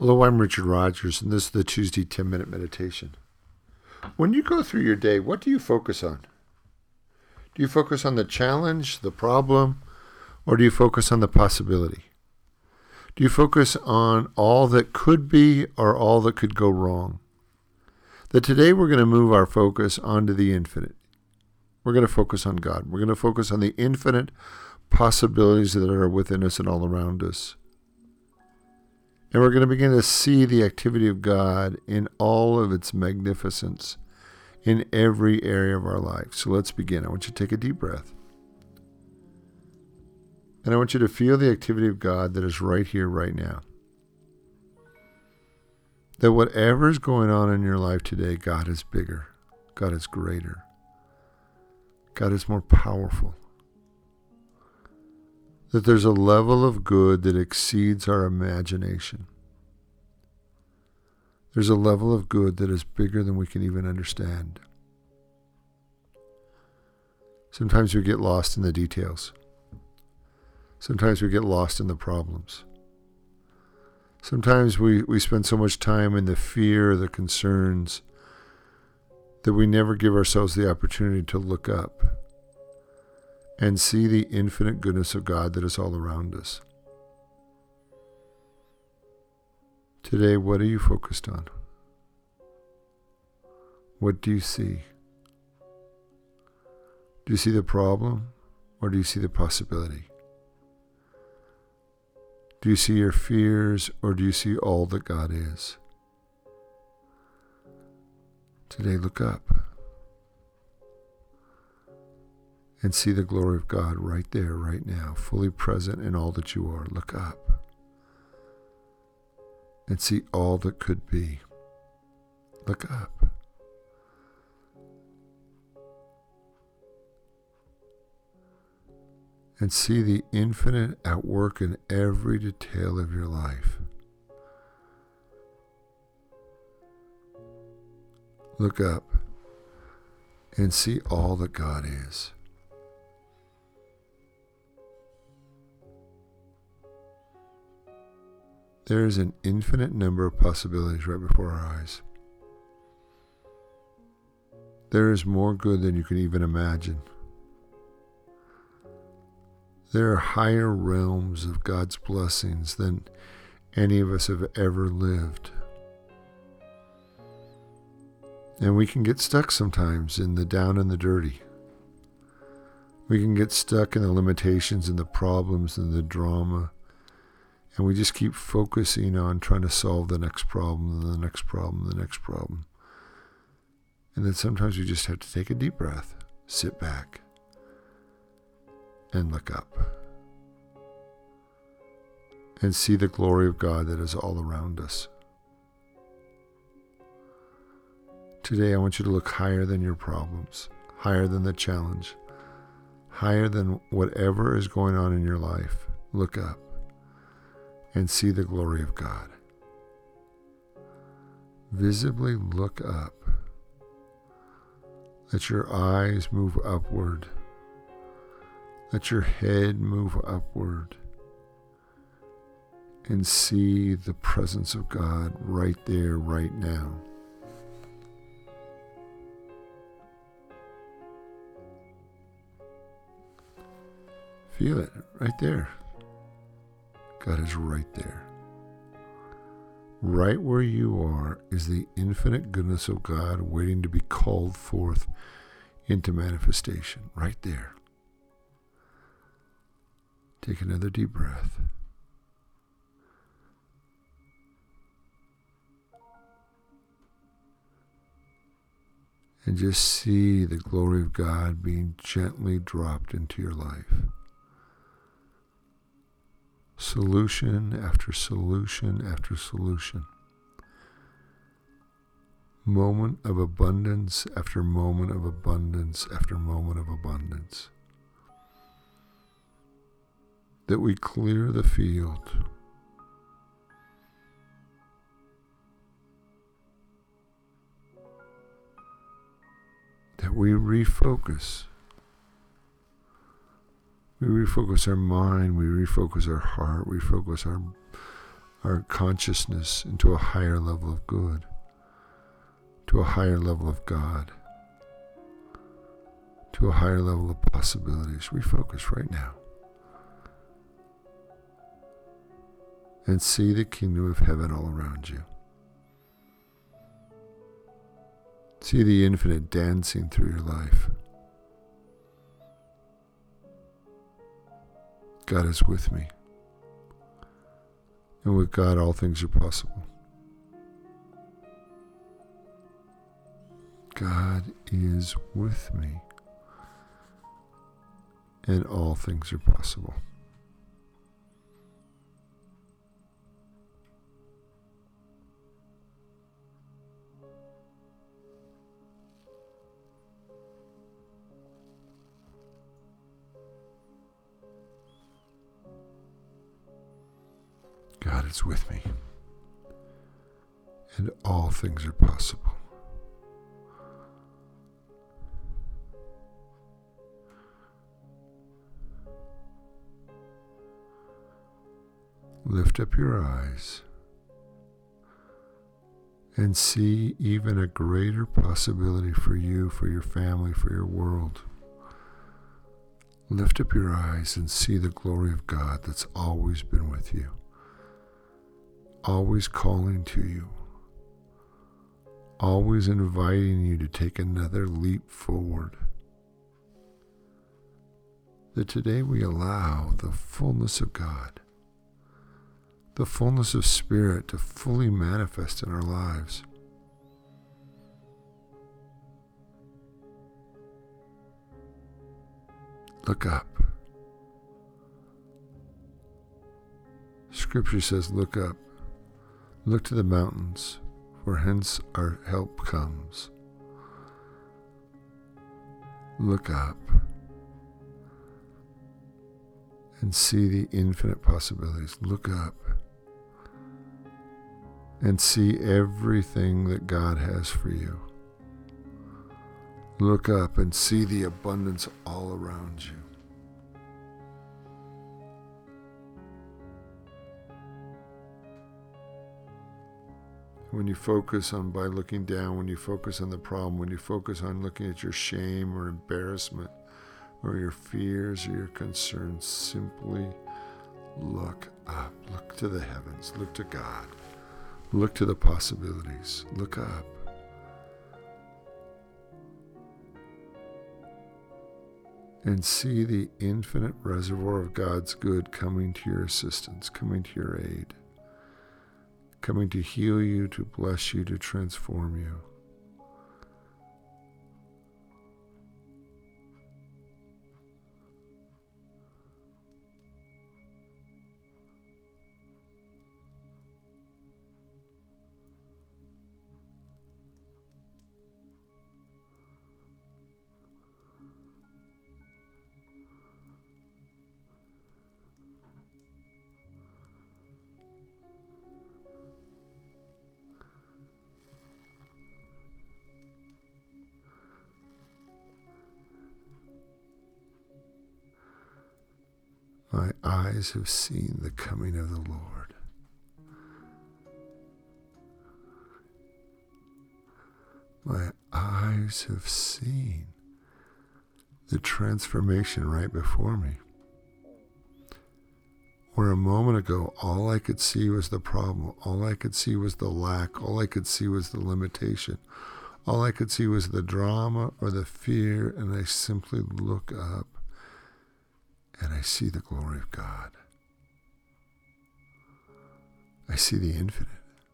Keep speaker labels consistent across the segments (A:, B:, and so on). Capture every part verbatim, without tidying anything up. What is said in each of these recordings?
A: Hello, I'm Richard Rogers, and this is the Tuesday ten-Minute Meditation. When you go through your day, what do you focus on? Do you focus on the challenge, the problem, or do you focus on the possibility? Do you focus on all that could be or all that could go wrong? That today we're going to move our focus onto the infinite. We're going to focus on God. We're going to focus on the infinite possibilities that are within us and all around us. And we're going to begin to see the activity of God in all of its magnificence in every area of our life. So let's begin. I want you to take a deep breath. And I want you to feel the activity of God that is right here, right now. That whatever is going on in your life today, God is bigger. God is greater. God is more powerful. That there's a level of good that exceeds our imagination. There's a level of good that is bigger than we can even understand. Sometimes we get lost in the details. Sometimes we get lost in the problems. Sometimes we, we spend so much time in the fear, the concerns, that we never give ourselves the opportunity to look up and see the infinite goodness of God that is all around us. Today, what are you focused on? What do you see? Do you see the problem, or do you see the possibility? Do you see your fears, or do you see all that God is? Today, look up and see the glory of God right there, right now, fully present in all that you are. Look up and see all that could be. Look up. And see the infinite at work in every detail of your life. Look up and see all that God is. There is an infinite number of possibilities right before our eyes. There is more good than you can even imagine. There are higher realms of God's blessings than any of us have ever lived. And we can get stuck sometimes in the down and the dirty. We can get stuck in the limitations and the problems and the drama. And we just keep focusing on trying to solve the next problem, and the next problem, the next problem. And then sometimes we just have to take a deep breath, sit back, and look up. And see the glory of God that is all around us. Today I want you to look higher than your problems, higher than the challenge, higher than whatever is going on in your life. Look up and see the glory of God. Visibly look up. Let your eyes move upward. Let your head move upward. And see the presence of God right there, right now. Feel it right there. God is right there. Right where you are is the infinite goodness of God waiting to be called forth into manifestation. Right there. Take another deep breath. And just see the glory of God being gently dropped into your life. Solution after solution after solution. Moment of abundance after moment of abundance after moment of abundance. That we clear the field. That we refocus. We refocus our mind, we refocus our heart, we refocus our our consciousness into a higher level of good, to a higher level of God, to a higher level of possibilities. Refocus right now. And see the kingdom of heaven all around you. See the infinite dancing through your life. God is with me. And with God, all things are possible. God is with me. And all things are possible. God is with me, and all things are possible. Lift up your eyes and see even a greater possibility for you, for your family, for your world. Lift up your eyes and see the glory of God that's always been with you. Always calling to you, always inviting you to take another leap forward. That today we allow the fullness of God, the fullness of Spirit to fully manifest in our lives. Look up. Scripture says, look up. Look to the mountains, for hence our help comes. Look up and see the infinite possibilities. Look up and see everything that God has for you. Look up and see the abundance all around you. When you focus on by looking down, when you focus on the problem, when you focus on looking at your shame or embarrassment or your fears or your concerns, simply look up. Look to the heavens. Look to God. Look to the possibilities. Look up. And see the infinite reservoir of God's good coming to your assistance, coming to your aid. Coming to heal you, to bless you, to transform you. My eyes have seen the coming of the Lord. My eyes have seen the transformation right before me. Where a moment ago, all I could see was the problem. All I could see was the lack. All I could see was the limitation. All I could see was the drama or the fear, and I simply look up. And I see the glory of God. I see the infinite.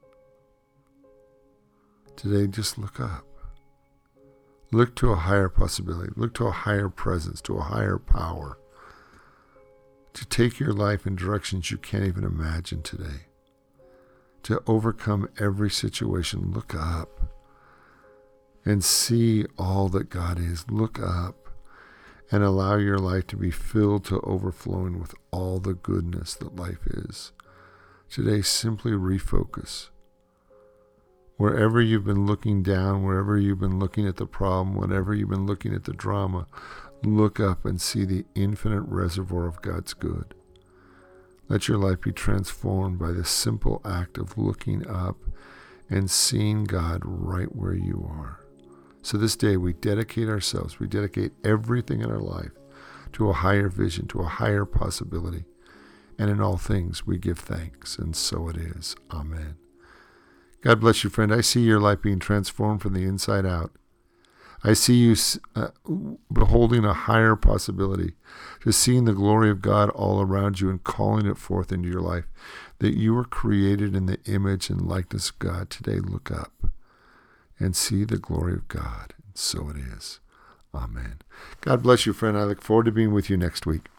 A: Today, just look up. Look to a higher possibility. Look to a higher presence, to a higher power. To take your life in directions you can't even imagine today. To overcome every situation. Look up. And see all that God is. Look up. And allow your life to be filled to overflowing with all the goodness that life is. Today, simply refocus. Wherever you've been looking down, wherever you've been looking at the problem, whenever you've been looking at the drama, look up and see the infinite reservoir of God's good. Let your life be transformed by the simple act of looking up and seeing God right where you are. So this day we dedicate ourselves, we dedicate everything in our life to a higher vision, to a higher possibility. And in all things we give thanks, and so it is. Amen. God bless you, friend. I see your life being transformed from the inside out. I see you uh, beholding a higher possibility, just seeing the glory of God all around you and calling it forth into your life, that you were created in the image and likeness of God. Today, look up and see the glory of God. And so it is. Amen. God bless you, friend. I look forward to being with you next week.